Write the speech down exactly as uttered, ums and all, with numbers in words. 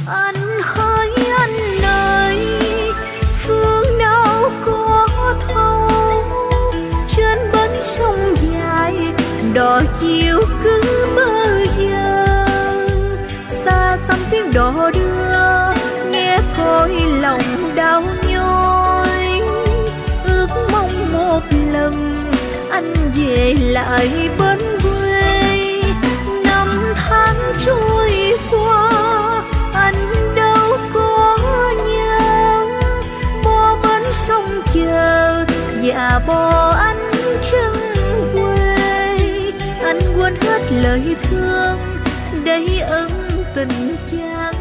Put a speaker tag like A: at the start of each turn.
A: Anh hỡi anh ơi, phương nào có thấu, trên bến sông dài đò chiều cứ mơ giờ. Xa xăm tiếng đò đưa nghe cõi lòng đau nhói, ước mong một lần anh về lại bên quê. Năm tháng trôi qua anh đâu có nhớ, bo bến sông chờ và bo anh chân quê. Anh quên hết lời thương để ân tình chàng